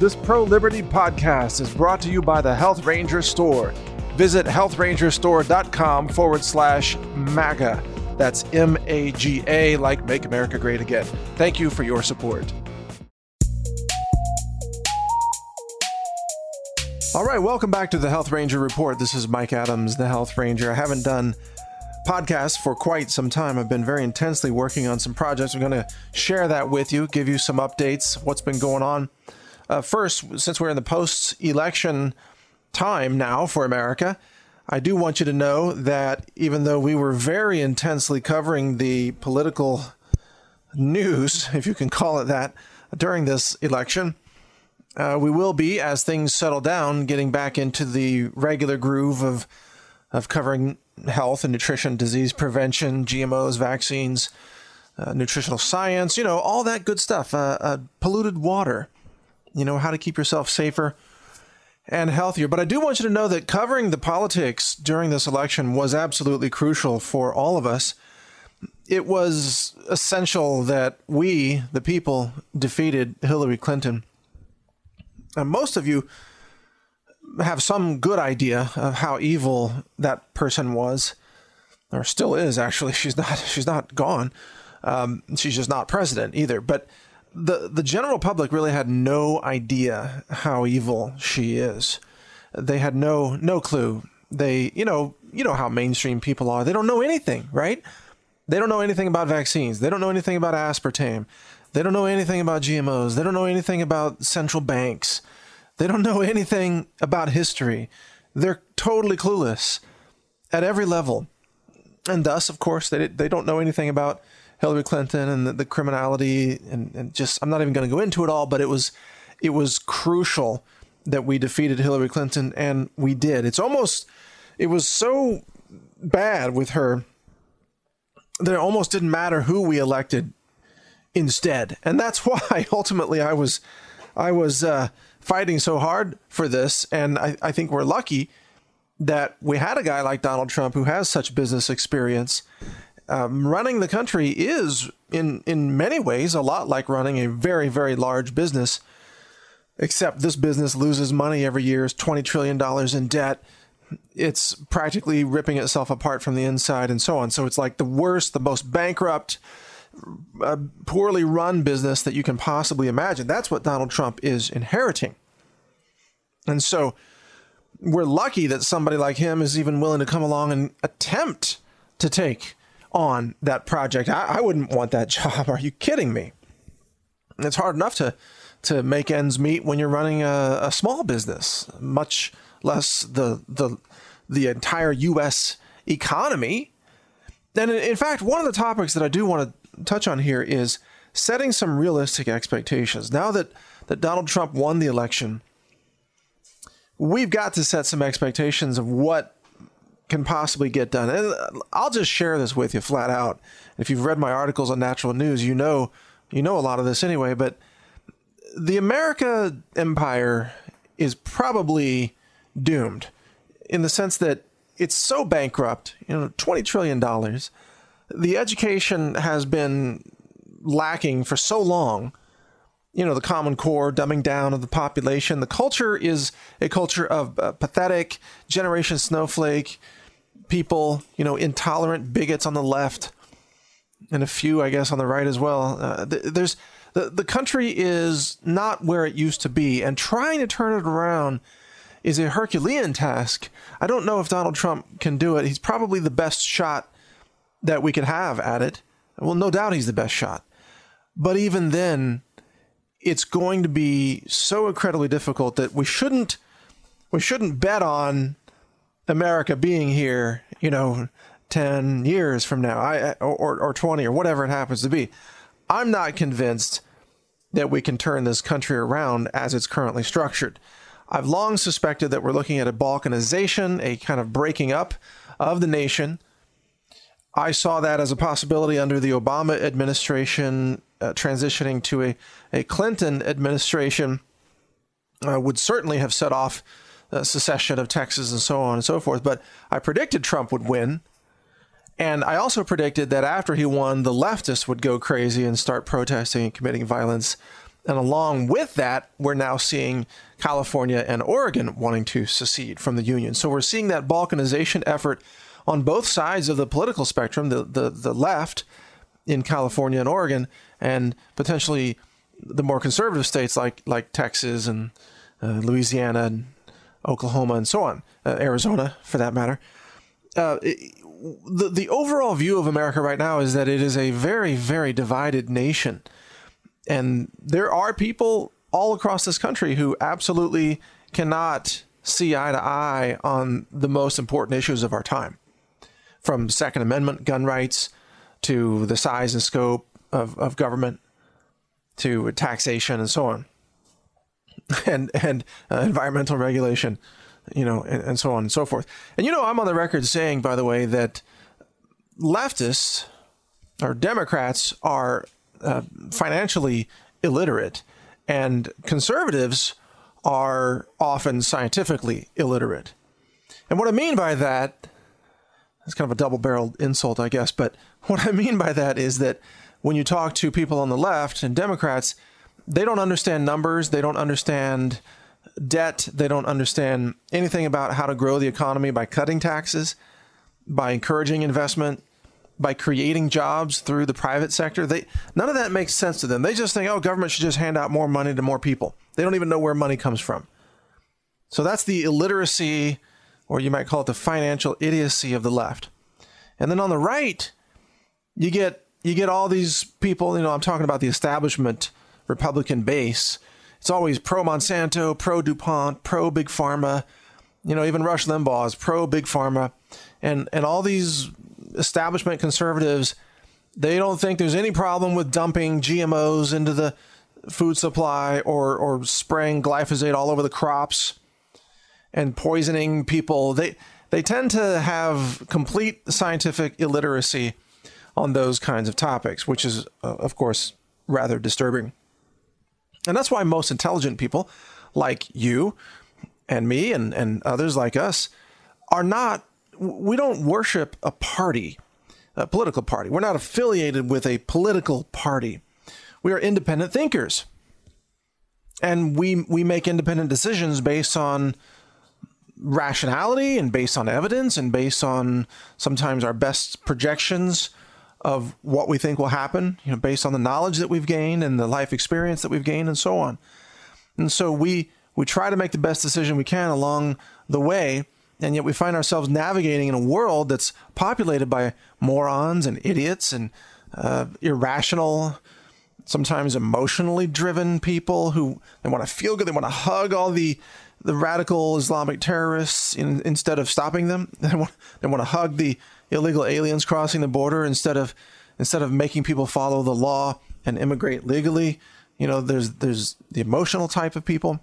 This pro-liberty podcast is brought to you by the Health Ranger Store. Visit healthrangerstore.com/MAGA. That's MAGA, like Make America Great Again. Thank you for your support. All right, welcome back to the Health Ranger Report. This is Mike Adams, the Health Ranger. I haven't done podcasts for quite some time. I've been very intensely working on some projects. I'm going to share that with you, give you some updates, what's been going on. First, since we're in the post-election time now for America, I do want you to know that even though we were very intensely covering the political news, if you can call it that, during this election, we will be, as things settle down, getting back into the regular groove of covering health and nutrition, disease prevention, GMOs, vaccines, nutritional science, all that good stuff, polluted water, how to keep yourself safer and healthier. But I do want you to know that covering the politics during this election was absolutely crucial for all of us. It was essential that we, the people, defeated Hillary Clinton. Most of you have some good idea of how evil that person was, or still is. Actually, she's not gone. She's just not president either. But the general public really had no idea how evil she is. They had no clue. They, you know how mainstream people are. They don't know anything, right? They don't know anything about vaccines. They don't know anything about aspartame. They don't know anything about GMOs. They don't know anything about central banks. They don't know anything about history. They're totally clueless at every level. And thus, of course, they don't know anything about Hillary Clinton and the criminality and just, I'm not even going to go into it all, but it was crucial that we defeated Hillary Clinton, and we did. It was so bad with her that it almost didn't matter who we elected instead. And that's why ultimately I was fighting so hard for this. And I think we're lucky that we had a guy like Donald Trump who has such business experience. Running the country is in many ways a lot like running a very, very large business, except this business loses money every year, is $20 trillion in debt. It's practically ripping itself apart from the inside and so on. So it's like the worst, the most bankrupt, poorly run business that you can possibly imagine. That's what Donald Trump is inheriting. And so we're lucky that somebody like him is even willing to come along and attempt to take on that project. I wouldn't want that job. Are you kidding me? It's hard enough to make ends meet when you're running a small business, much less the entire U.S. economy. And in fact, one of the topics that I do want to touch on here is setting some realistic expectations. Now that Donald Trump won the election, we've got to set some expectations of what can possibly get done. And I'll just share this with you flat out. If you've read my articles on Natural News, you know a lot of this anyway, but the America empire is probably doomed in the sense that it's so bankrupt, $20 trillion. The education has been lacking for so long. The Common Core, dumbing down of the population. The culture is a culture of pathetic, Generation Snowflake people, intolerant bigots on the left, and a few, I guess, on the right as well. The country is not where it used to be, and trying to turn it around is a Herculean task. I don't know if Donald Trump can do it. He's probably the best shot that we could have at it. Well, no doubt he's the best shot. But even then, it's going to be so incredibly difficult that we shouldn't bet on America being here, 10 years from now, or 20, or whatever it happens to be. I'm not convinced that we can turn this country around as it's currently structured. I've long suspected that we're looking at a balkanization, a kind of breaking up of the nation. I saw that as a possibility under the Obama administration. Transitioning to a Clinton administration would certainly have set off secession of Texas and so on and so forth. But I predicted Trump would win. And I also predicted that after he won, the leftists would go crazy and start protesting and committing violence And along with that, we're now seeing California and Oregon wanting to secede from the Union. So we're seeing that balkanization effort on both sides of the political spectrum, the left in California and Oregon, and potentially the more conservative states like Texas and Louisiana and Oklahoma and so on, Arizona for that matter. The overall view of America right now is that it is a very, very divided nation. And there are people all across this country who absolutely cannot see eye to eye on the most important issues of our time, from Second Amendment gun rights to the size and scope of government to taxation and so on, and environmental regulation, and so on and so forth. And, I'm on the record saying, by the way, that leftists or Democrats are financially illiterate, and conservatives are often scientifically illiterate. And what I mean by that, it's kind of a double-barreled insult, I guess, but what I mean by that is that when you talk to people on the left and Democrats, they don't understand numbers, they don't understand debt, they don't understand anything about how to grow the economy by cutting taxes, by encouraging investment, by creating jobs through the private sector. None of that makes sense to them. They just think, government should just hand out more money to more people. They don't even know where money comes from. So that's the illiteracy, or you might call it the financial idiocy of the left. And then on the right, you get all these people, I'm talking about the establishment Republican base. It's always pro Monsanto, pro DuPont, pro Big Pharma. Even Rush Limbaugh is pro Big Pharma. And all these establishment conservatives, they don't think there's any problem with dumping GMOs into the food supply or spraying glyphosate all over the crops and poisoning people. They tend to have complete scientific illiteracy on those kinds of topics, which is, of course, rather disturbing. And that's why most intelligent people like you and me and others like us we don't worship a party, a political party. We're not affiliated with a political party. We are independent thinkers. And we make independent decisions based on rationality and based on evidence and based on sometimes our best projections of what we think will happen, based on the knowledge that we've gained and the life experience that we've gained and so on. And so we try to make the best decision we can along the way, and yet we find ourselves navigating in a world that's populated by morons and idiots and irrational, sometimes emotionally driven people who they want to feel good. They want to hug all the radical Islamic terrorists instead of stopping them. They want to hug the illegal aliens crossing the border instead of making people follow the law and immigrate legally. There's the emotional type of people.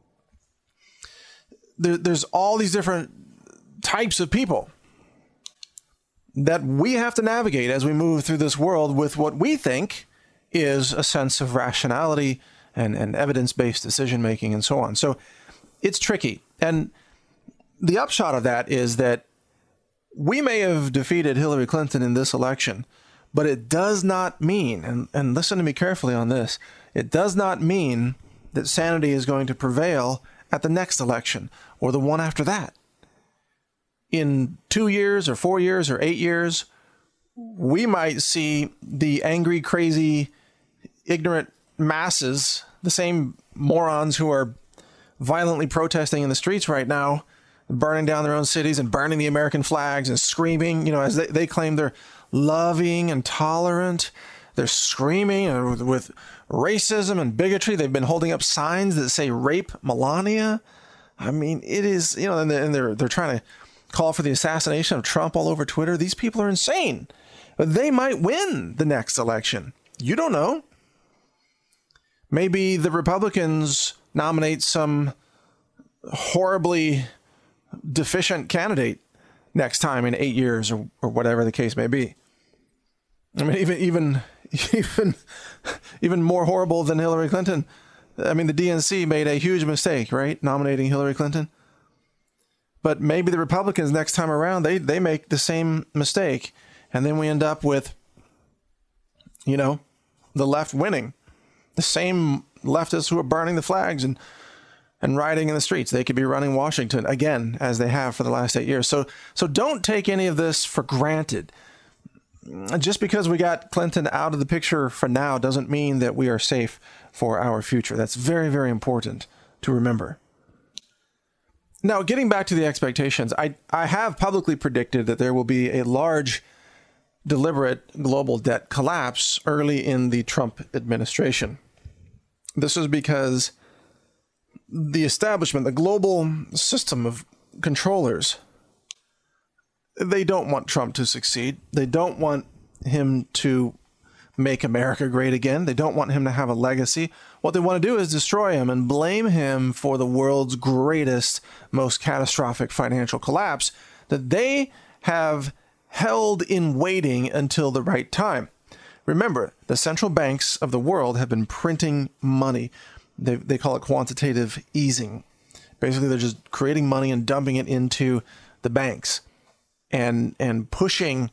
There's all these different types of people that we have to navigate as we move through this world with what we think is a sense of rationality and evidence-based decision-making and so on. So it's tricky. And the upshot of that is that we may have defeated Hillary Clinton in this election, but it does not mean, and listen to me carefully on this, it does not mean that sanity is going to prevail at the next election or the one after that. In 2 years or 4 years or 8 years, we might see the angry, crazy, ignorant masses, the same morons who are violently protesting in the streets right now, burning down their own cities and burning the American flags and screaming, as they claim they're loving and tolerant. They're screaming with racism and bigotry. They've been holding up signs that say rape Melania. I mean, it is, and they're trying to call for the assassination of Trump all over Twitter. These people are insane. But they might win the next election. You don't know. Maybe the Republicans nominate some horribly deficient candidate next time in 8 years or whatever the case may be. I mean, even more horrible than Hillary Clinton. I mean, the DNC made a huge mistake, right? Nominating Hillary Clinton. But maybe the Republicans next time around, they make the same mistake. And then we end up with, the left winning. The same leftists who are burning the flags and rioting in the streets. They could be running Washington again, as they have for the last 8 years. So don't take any of this for granted. Just because we got Clinton out of the picture for now doesn't mean that we are safe for our future. That's very, very important to remember. Now, getting back to the expectations, I have publicly predicted that there will be a large, deliberate global debt collapse early in the Trump administration. This is because the establishment, the global system of controllers, they don't want Trump to succeed. They don't want him to make America great again. They don't want him to have a legacy. What they want to do is destroy him and blame him for the world's greatest, most catastrophic financial collapse that they have held in waiting until the right time. Remember, the central banks of the world have been printing money. They call it quantitative easing. Basically, they're just creating money and dumping it into the banks and pushing,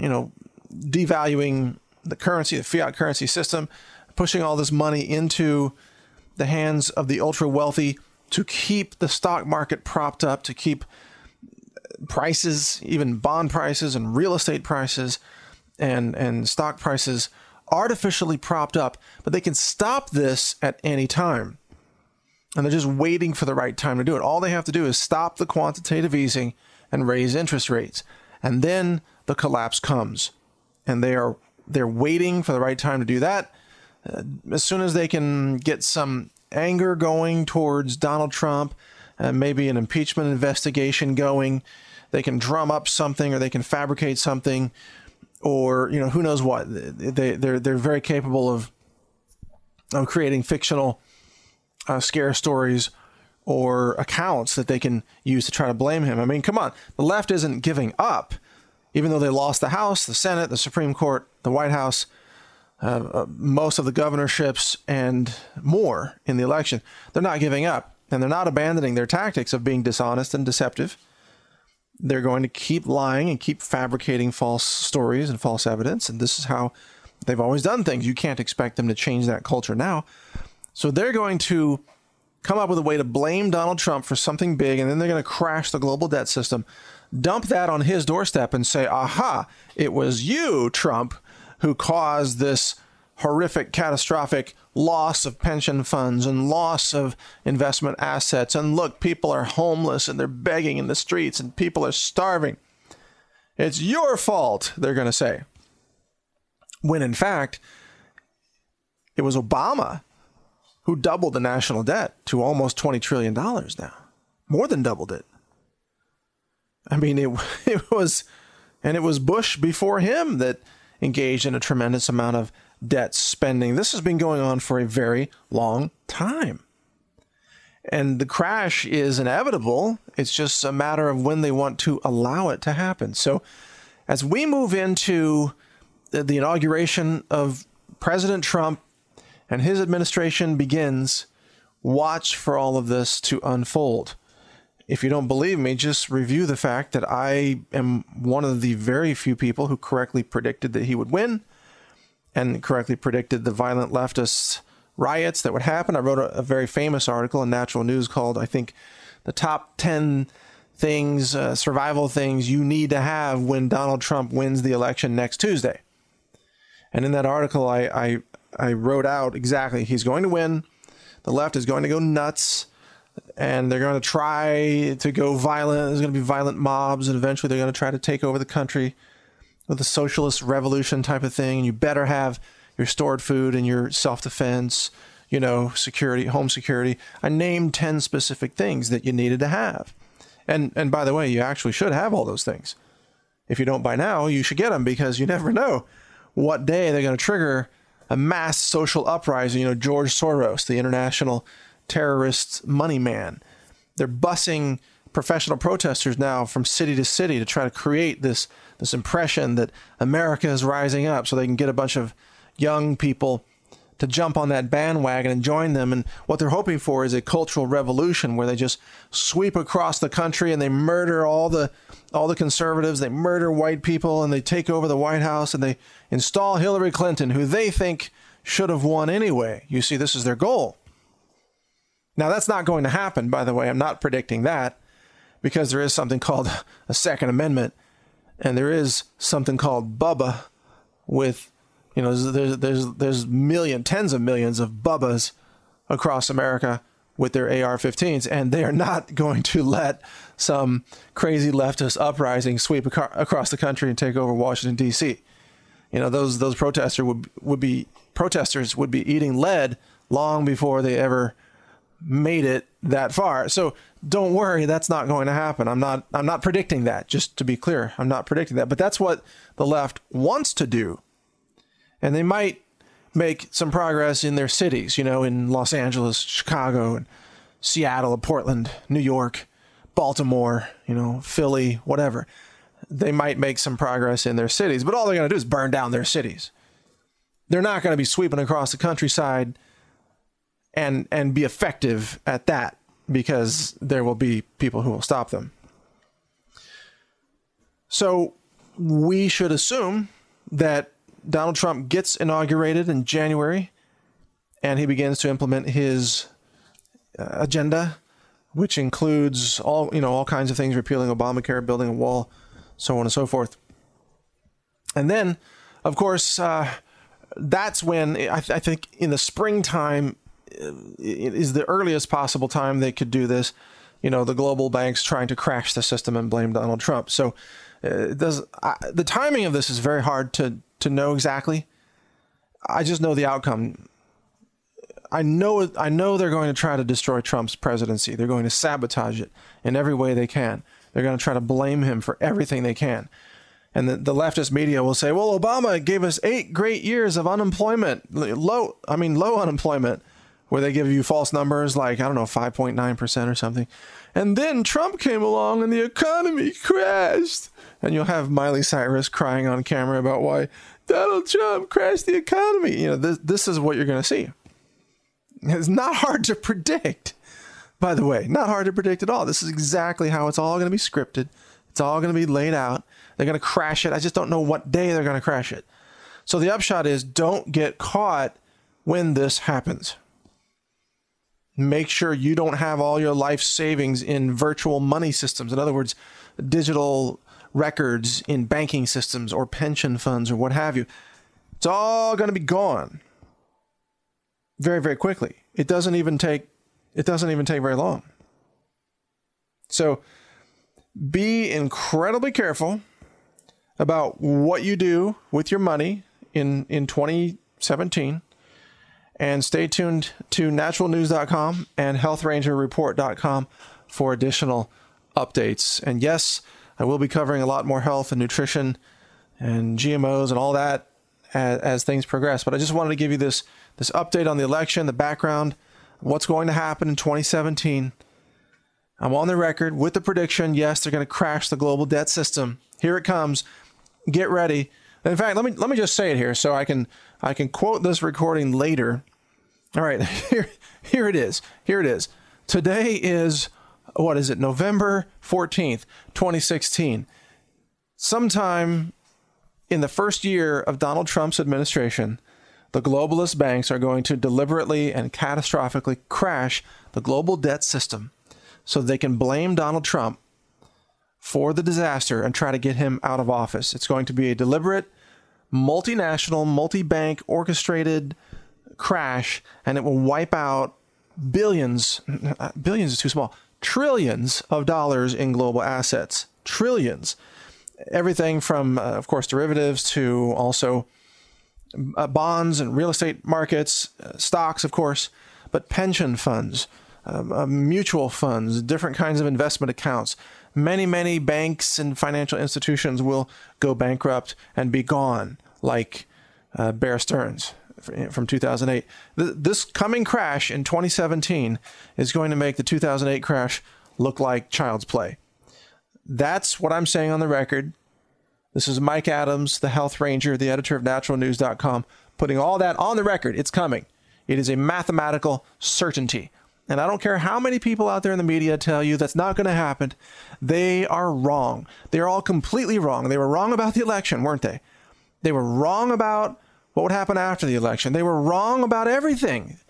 devaluing the currency, the fiat currency system, pushing all this money into the hands of the ultra wealthy to keep the stock market propped up, to keep prices, even bond prices and real estate prices and stock prices artificially propped up. But they can stop this at any time. And they're just waiting for the right time to do it. All they have to do is stop the quantitative easing and raise interest rates. And then the collapse comes. And they're waiting for the right time to do that. As soon as they can get some anger going towards Donald Trump, maybe an impeachment investigation going, they can drum up something or they can fabricate something, or who knows what. They're very capable of creating fictional scare stories or accounts that they can use to try to blame him. I mean, come on, the left isn't giving up. Even though they lost the House, the Senate, the Supreme Court, the White House, most of the governorships, and more in the election, they're not giving up. And they're not abandoning their tactics of being dishonest and deceptive. They're going to keep lying and keep fabricating false stories and false evidence. And this is how they've always done things. You can't expect them to change that culture now. So they're going to come up with a way to blame Donald Trump for something big, and then they're going to crash the global debt system, dump that on his doorstep and say, aha, it was you, Trump, who caused this horrific, catastrophic loss of pension funds and loss of investment assets. And look, people are homeless and they're begging in the streets and people are starving. It's your fault, they're going to say. When in fact, it was Obama who doubled the national debt to almost $20 trillion now. More than doubled it. I mean, it was Bush before him that engaged in a tremendous amount of debt spending. This has been going on for a very long time. And the crash is inevitable. It's just a matter of when they want to allow it to happen. So as we move into the inauguration of President Trump and his administration begins, watch for all of this to unfold. If you don't believe me, just review the fact that I am one of the very few people who correctly predicted that he would win and correctly predicted the violent leftist riots that would happen. I wrote a very famous article in Natural News called, I think, the top 10 things, survival things you need to have when Donald Trump wins the election next Tuesday. And in that article, I wrote out exactly, he's going to win, the left is going to go nuts, and they're going to try to go violent. There's going to be violent mobs, and eventually they're going to try to take over the country with a socialist revolution type of thing. And you better have your stored food and your self-defense, security, home security. I named 10 specific things that you needed to have. And by the way, you actually should have all those things. If you don't by now, you should get them, because you never know what day they're going to trigger a mass social uprising. George Soros, the international terrorist money man. They're busing professional protesters now from city to city to try to create this impression that America is rising up so they can get a bunch of young people to jump on that bandwagon and join them. And what they're hoping for is a cultural revolution where they just sweep across the country and they murder all the conservatives, they murder white people, and they take over the White House and they install Hillary Clinton, who they think should have won anyway. You see, this is their goal. Now, that's not going to happen, by the way. I'm not predicting that, because there is something called a Second Amendment, and there is something called Bubba with, there's tens of millions of Bubbas across America with their AR-15s, and they are not going to let some crazy leftist uprising sweep across the country and take over Washington, D.C. Those protesters would be eating lead long before they ever made it that far. So don't worry, that's not going to happen. I'm not predicting that, just to be clear. I'm not predicting that, but that's what the left wants to do. And they might make some progress in their cities, in Los Angeles, Chicago, and Seattle, Portland, New York, Baltimore, Philly, whatever. They might make some progress in their cities, but all they're going to do is burn down their cities. They're not going to be sweeping across the countryside and be effective at that, because there will be people who will stop them. So we should assume that Donald Trump gets inaugurated in January and he begins to implement his agenda, which includes all kinds of things: repealing Obamacare, building a wall, so on and so forth. And then, of course, that's when I think in the springtime is the earliest possible time they could do this. The global banks trying to crash the system and blame Donald Trump. So the timing of this is very hard to know exactly. I just know the outcome. I know they're going to try to destroy Trump's presidency. They're going to sabotage it in every way they can. They're going to try to blame him for everything they can. And the leftist media will say, well, Obama gave us 8 great years of unemployment, low unemployment, where they give you false numbers like, 5.9% or something. And then Trump came along and the economy crashed. And you'll have Miley Cyrus crying on camera about why Donald Trump crashed the economy. This is what you're going to see. It's not hard to predict, by the way, not hard to predict at all. This is exactly how it's all going to be scripted. It's all going to be laid out. They're going to crash it. I just don't know what day they're going to crash it. So the upshot is, don't get caught when this happens. Make sure you don't have all your life savings in virtual money systems. In other words, digital records in banking systems or pension funds or what have you. It's all going to be gone very, very quickly. It doesn't even take very long. So be incredibly careful about what you do with your money in 2017. And stay tuned to naturalnews.com and healthrangerreport.com for additional updates. And yes, I will be covering a lot more health and nutrition and GMOs and all that as things progress. But I just wanted to give you this update on the election, the background, what's going to happen in 2017. I'm on the record with the prediction. Yes, they're going to crash the global debt system. Here it comes. Get ready. In fact, let me just say it here so I can quote this recording later. All right, here it is. Here it is. Today is, what is it, November 14th, 2016. Sometime in the first year of Donald Trump's administration, the globalist banks are going to deliberately and catastrophically crash the global debt system so they can blame Donald Trump for the disaster and try to get him out of office. It's going to be a deliberate, multinational, multi-bank orchestrated crash, and it will wipe out billions is too small, trillions of dollars in global assets. Trillions. Everything from, of course, derivatives to also bonds and real estate markets, stocks, of course, but pension funds, mutual funds, different kinds of investment accounts. Many banks and financial institutions will go bankrupt and be gone, like Bear Stearns from 2008. This coming crash in 2017 is going to make the 2008 crash look like child's play. That's what I'm saying on the record. This is Mike Adams, the Health Ranger, the editor of naturalnews.com, putting all that on the record. It's coming. It is a mathematical certainty. And I don't care how many people out there in the media tell you that's not going to happen. They are wrong. They are all completely wrong. They were wrong about the election, weren't they? They were wrong about what would happen after the election. They were wrong about everything.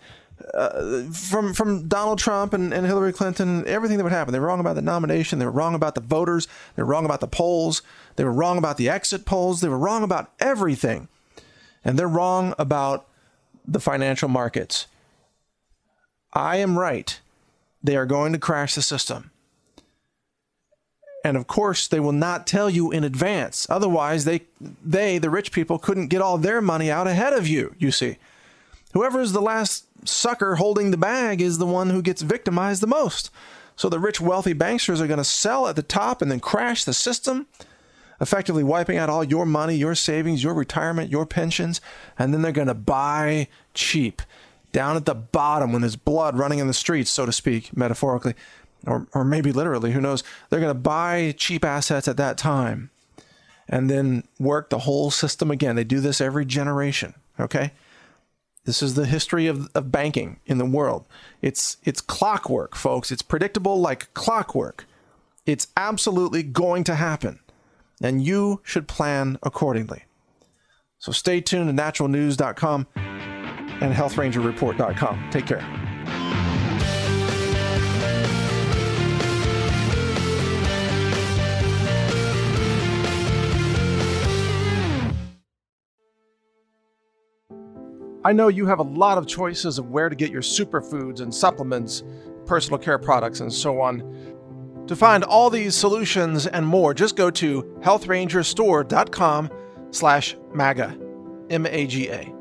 from Donald Trump and Hillary Clinton, everything that would happen. They were wrong about the nomination. They were wrong about the voters. They were wrong about the polls. They were wrong about the exit polls. They were wrong about everything. And they're wrong about the financial markets. I am right. They are going to crash the system. And of course, they will not tell you in advance. Otherwise, they, the rich people, couldn't get all their money out ahead of you, you see. Whoever is the last sucker holding the bag is the one who gets victimized the most. So the rich, wealthy banksters are going to sell at the top and then crash the system, effectively wiping out all your money, your savings, your retirement, your pensions, and then they're going to buy cheap down at the bottom when there's blood running in the streets, so to speak, metaphorically, or maybe literally, who knows. They're going to buy cheap assets at that time and then work the whole system again. They do this every generation, okay? This is the history of banking in the world. It's clockwork, folks. It's predictable like clockwork. It's absolutely going to happen, and you should plan accordingly. So stay tuned to naturalnews.com and healthrangerreport.com. Take care. I know you have a lot of choices of where to get your superfoods and supplements, personal care products, and so on. To find all these solutions and more, just go to healthrangerstore.com/MAGA, M-A-G-A.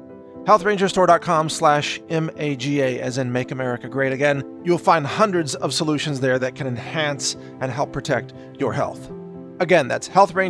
healthrangerstore.com/MAGA, as in Make America Great Again. You'll find hundreds of solutions there that can enhance and help protect your health. Again, that's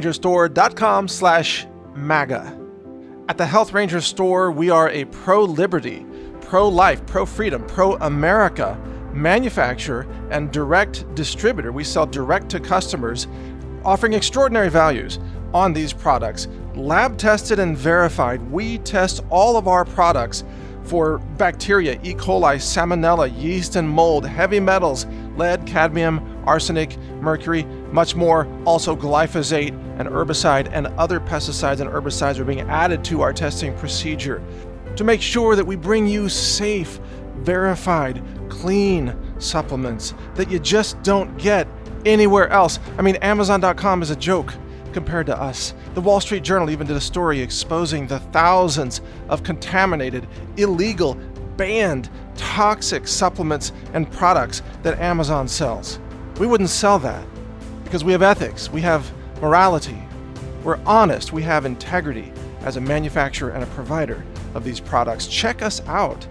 healthrangerstore.com/MAGA. At the Health Ranger Store, we are a pro-liberty, pro-life, pro-freedom, pro-America manufacturer and direct distributor. We sell direct to customers, offering extraordinary values on these products. Lab tested and verified. We test all of our products for bacteria, E. coli, salmonella, yeast and mold, heavy metals, lead, cadmium, arsenic, mercury, much more. Also glyphosate, an herbicide, and other pesticides and herbicides are being added to our testing procedure to make sure that we bring you safe, verified, clean supplements that you just don't get anywhere else. I mean, Amazon.com is a joke compared to us. The Wall Street Journal even did a story exposing the thousands of contaminated, illegal, banned, toxic supplements and products that Amazon sells. We wouldn't sell that because we have ethics, we have morality, we're honest, we have integrity as a manufacturer and a provider of these products. Check us out,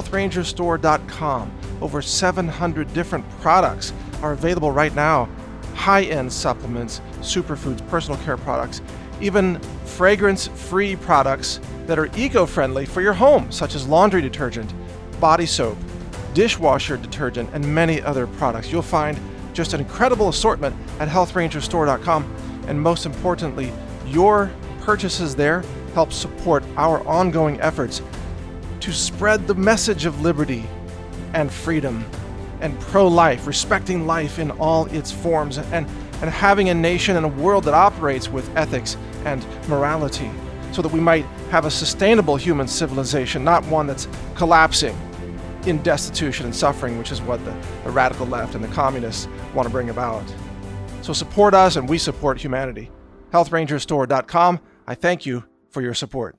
healthrangerstore.com. Over 700 different products are available right now. High-end supplements, superfoods, personal care products, even fragrance-free products that are eco-friendly for your home, such as laundry detergent, body soap, dishwasher detergent, and many other products. You'll find just an incredible assortment at healthrangerstore.com, and most importantly, your purchases there help support our ongoing efforts to spread the message of liberty and freedom and pro-life, respecting life in all its forms, and having a nation and a world that operates with ethics and morality, so that we might have a sustainable human civilization, not one that's collapsing in destitution and suffering, which is what the radical left and the communists want to bring about. So support us, and we support humanity. healthrangerstore.com. I thank you for your support.